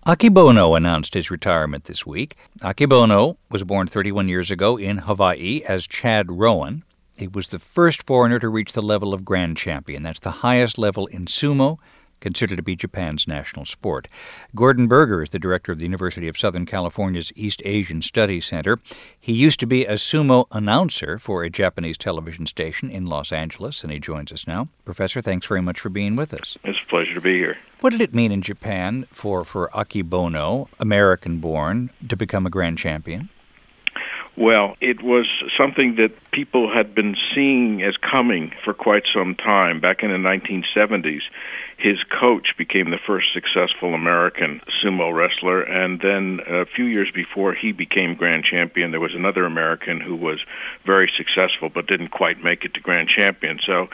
Akebono announced his retirement this week. Akebono was born 31 years ago in Hawaii as Chad Rowan. He was the first foreigner to reach the level of grand champion. That's the highest level in sumo, considered to be Japan's national sport. Gordon Berger is the director of the University of Southern California's East Asian Studies Center. He used to be a sumo announcer for a Japanese television station in Los Angeles, and he joins us now. Professor, thanks very much for being with us. It's a pleasure to be here. What did it mean in Japan for Akebono, American-born, to become a grand champion? Well, it was something that people had been seeing as coming for quite some time. Back in the 1970s, his coach became the first successful American sumo wrestler, and then a few years before he became grand champion, there was another American who was very successful but didn't quite make it to grand champion. So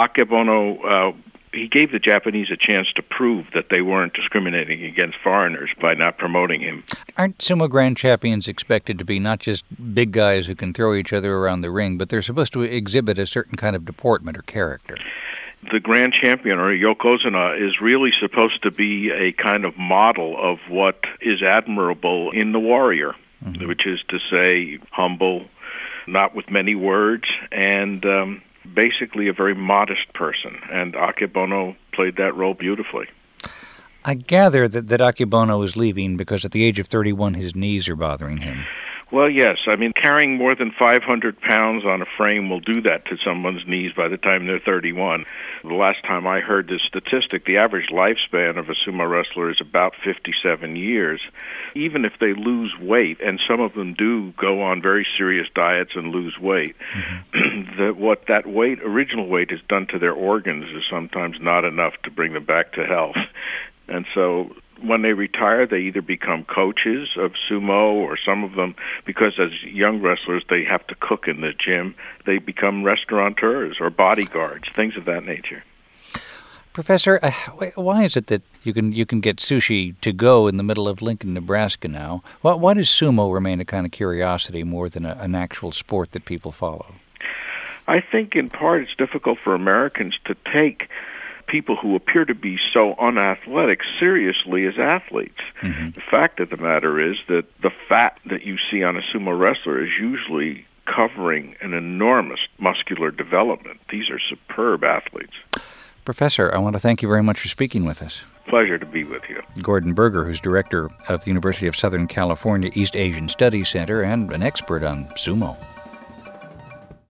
Akebono he gave the Japanese a chance to prove that they weren't discriminating against foreigners by not promoting him. Aren't sumo grand champions expected to be not just big guys who can throw each other around the ring, but they're supposed to exhibit a certain kind of deportment or character? The grand champion, or yokozuna, is really supposed to be a kind of model of what is admirable in the warrior, which is to say humble, not with many words, and basically a very modest person, and Akebono played that role beautifully. I gather that Akebono is leaving because at the age of 31 his knees are bothering him. Well, yes. I mean, carrying more than 500 pounds on a frame will do that to someone's knees by the time they're 31. The last time I heard this statistic, the average lifespan of a sumo wrestler is about 57 years. Even if they lose weight, and some of them do go on very serious diets and lose weight, what that weight, original weight, has done to their organs is sometimes not enough to bring them back to health. And so when they retire, they either become coaches of sumo, or some of them, because as young wrestlers they have to cook in the gym, they become restaurateurs or bodyguards, things of that nature. Professor, why is it that you can get sushi to go in the middle of Lincoln, Nebraska now? Why does sumo remain a kind of curiosity more than an actual sport that people follow? I think in part it's difficult for Americans to take people who appear to be so unathletic seriously as athletes. The fact of the matter is that the fat that you see on a sumo wrestler is usually covering an enormous muscular development. These are superb athletes. Professor, I want to thank you very much for speaking with us. Pleasure to be with you. Gordon Berger, who's director of the University of Southern California East Asian Studies Center and an expert on sumo.